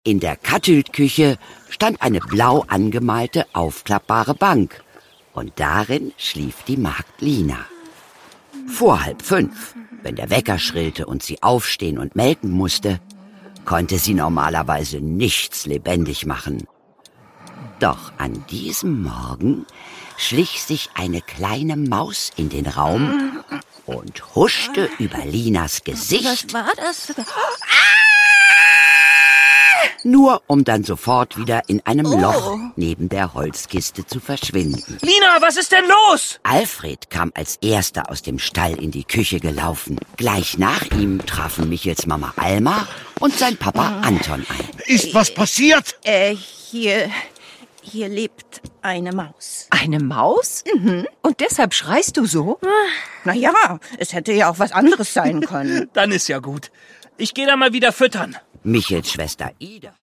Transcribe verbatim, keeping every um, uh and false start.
In der Kattült-Küche stand eine blau angemalte, aufklappbare Bank. Und darin schlief die Magd Lina. Vor halb fünf, wenn der Wecker schrillte und sie aufstehen und melken musste, konnte sie normalerweise nichts lebendig machen. Doch an diesem Morgen schlich sich eine kleine Maus in den Raum und huschte über Linas Gesicht. Was war das? Nur um dann sofort wieder in einem Oh. Loch neben der Holzkiste zu verschwinden. Lina, was ist denn los? Alfred kam als Erster aus dem Stall in die Küche gelaufen. Gleich nach ihm trafen Michels Mama Alma und sein Papa Anton ein. Ist was passiert? Äh, hier, hier lebt eine Maus. Eine Maus? Mhm. Und deshalb schreist du so? Naja, es hätte ja auch was anderes sein können. Dann ist ja gut. Ich gehe da mal wieder füttern. Michels Schwester Ida